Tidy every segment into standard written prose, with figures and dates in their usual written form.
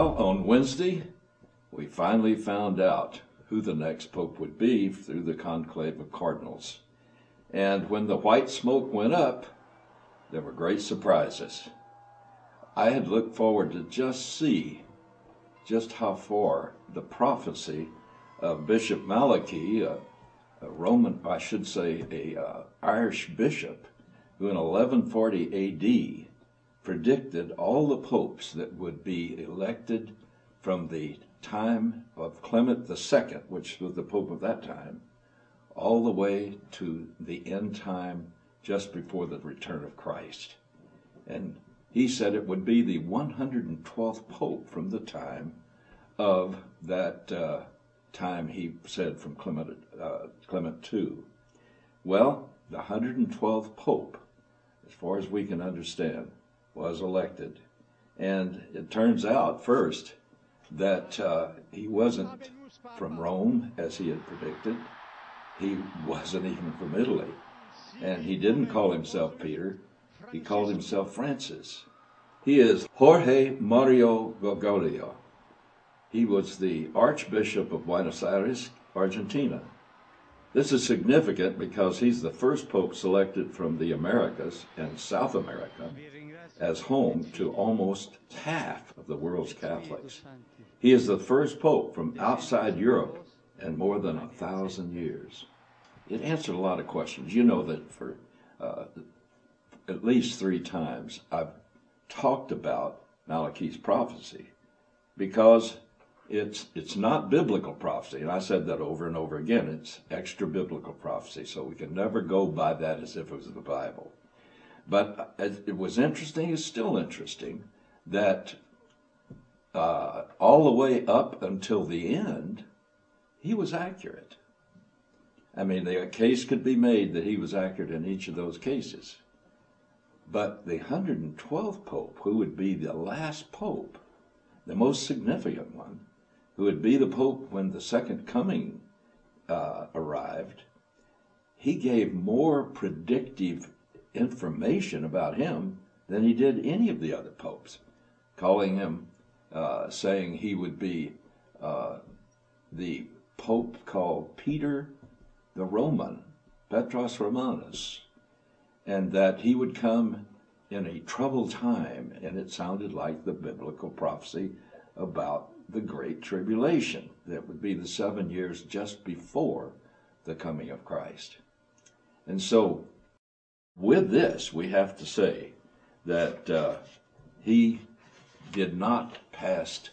Well, on Wednesday, we finally found out who the next pope would be through the conclave of cardinals. And when the white smoke went up, there were great surprises. I had looked forward to just see just how far the prophecy of Bishop Malachi, a Roman, I should say, a Irish bishop, who in 1140 A.D. predicted all the popes that would be elected from the time of Clement II, which was the pope of that time, all the way to the end time just before the return of Christ. And he said it would be the 112th pope from the time of that time he said from Clement II. Well, the 112th pope, as far as we can understand, was elected. And it turns out, first, that he wasn't from Rome, as he had predicted. He wasn't even from Italy. And he didn't call himself Peter. He called himself Francis. He is Jorge Mario Bergoglio. He was the Archbishop of Buenos Aires, Argentina. This is significant because he's the first pope selected from the Americas and South America as home to almost half of the world's Catholics. He is the first pope from outside Europe in more than 1,000 years. It answered a lot of questions. You know that for at least 3 times I've talked about Malachi's prophecy because it's not biblical prophecy, and I said that over and over again. It's extra biblical prophecy, so we can never go by that as if it was the Bible. But it was interesting, it's still interesting, that all the way up until the end, he was accurate. I mean, the case could be made that he was accurate in each of those cases. But the 112th pope, who would be the last pope, the most significant one, who would be the pope when the second coming arrived, he gave more predictive information about him than he did any of the other popes, calling him, saying he would be the pope called Peter the Roman, Petros Romanus, and that he would come in a troubled time, and it sounded like the biblical prophecy about the Great Tribulation. That would be the 7 years just before the coming of Christ. And so, with this, we have to say that he did not pass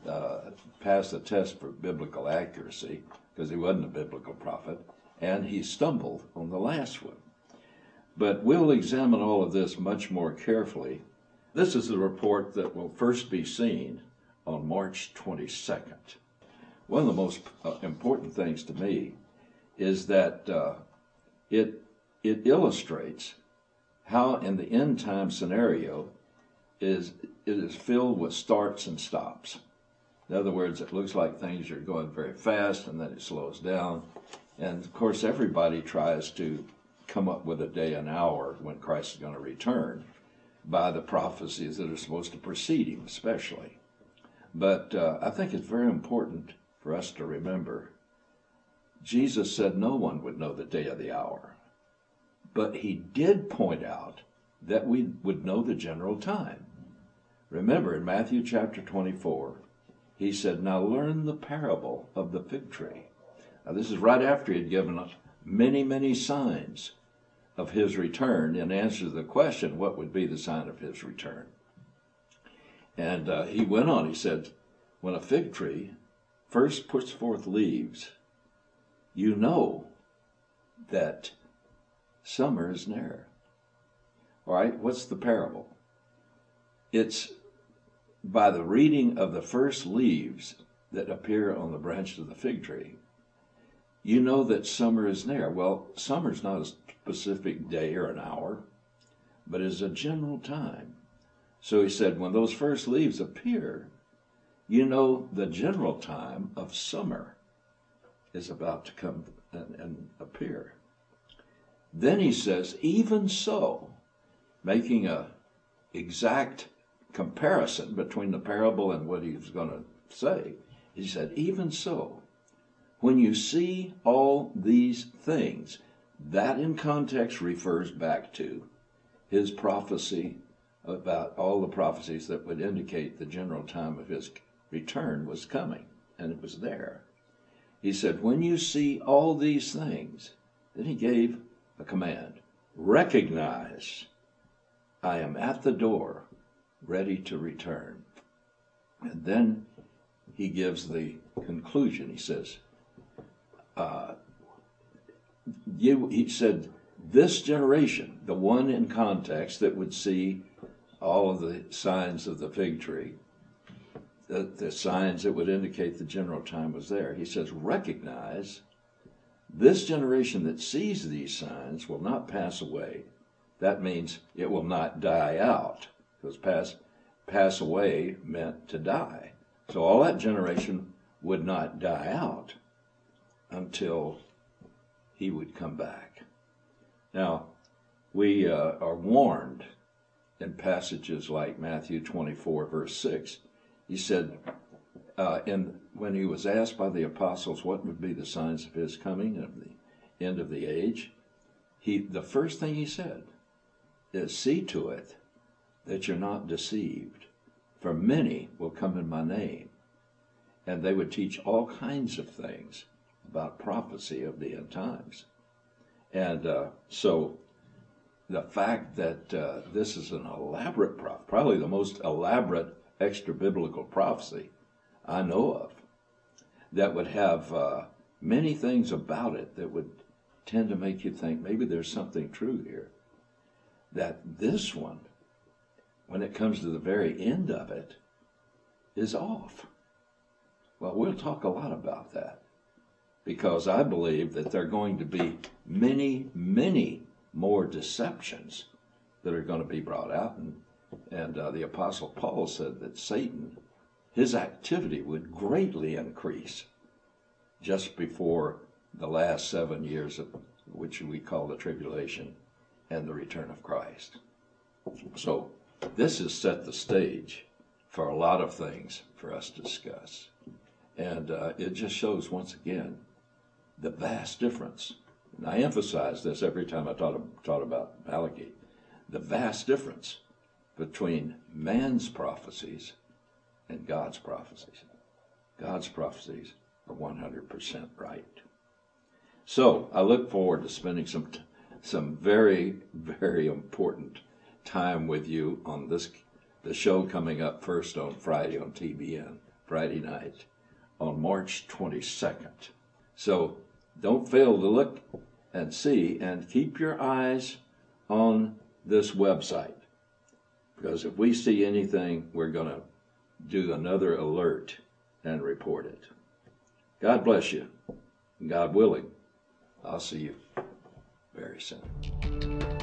the test for biblical accuracy, because he wasn't a biblical prophet, and he stumbled on the last one. But we'll examine all of this much more carefully. This is the report that will first be seen on March 22nd. One of the most important things to me is that it illustrates how in the end time scenario it is filled with starts and stops. In other words, it looks like things are going very fast and then it slows down. And of course, everybody tries to come up with a day and hour when Christ is going to return by the prophecies that are supposed to precede him, especially. But I think it's very important for us to remember Jesus said no one would know the day or the hour. But he did point out that we would know the general time. Remember, in Matthew chapter 24, he said, now learn the parable of the fig tree. Now this is right after he had given us many, many signs of his return in answer to the question, what would be the sign of his return? And he went on, he said, when a fig tree first puts forth leaves, you know that summer is near. All right, what's the parable? It's by the reading of the first leaves that appear on the branch of the fig tree, you know that summer is near. Well, summer's not a specific day or an hour, but is a general time. So he said, when those first leaves appear, you know the general time of summer is about to come and appear. Then he says, even so, making a exact comparison between the parable and what he was going to say. He said, even so, when you see all these things, that in context refers back to his prophecy about all the prophecies that would indicate the general time of his return was coming, and it was there. He said, when you see all these things, then he gave a command, recognize I am at the door, ready to return. And then he gives the conclusion. He says, he said, this generation, the one in context that would see all of the signs of the fig tree, the signs that would indicate the general time was there. He says, recognize this generation that sees these signs will not pass away. That means it will not die out, because pass away meant to die. So all that generation would not die out until he would come back. Now, we are warned in passages like Matthew 24, verse 6. He said, when he was asked by the apostles what would be the signs of his coming and of the end of the age, the first thing he said is, see to it that you're not deceived, for many will come in my name, and they would teach all kinds of things about prophecy of the end times. And so the fact that this is an elaborate prophecy, probably the most elaborate extra-biblical prophecy I know of, that would have many things about it that would tend to make you think maybe there's something true here, that this one, when it comes to the very end of it, is off. Well, we'll talk a lot about that, because I believe that there are going to be many, many more deceptions that are going to be brought out. And the Apostle Paul said that Satan, his activity would greatly increase just before the last 7 years, of which we call the tribulation and the return of Christ. So this has set the stage for a lot of things for us to discuss. And it just shows, once again, the vast difference. And I emphasize this every time I taught about Malachi. The vast difference between man's prophecies and God's prophecies. God's prophecies are 100% right. So I look forward to spending some very, very important time with you on the show coming up first on Friday on TBN, Friday night, on March 22nd. So don't fail to look and see, and keep your eyes on this website, because if we see anything, we're going to do another alert and report it. God bless you. God willing, I'll see you very soon.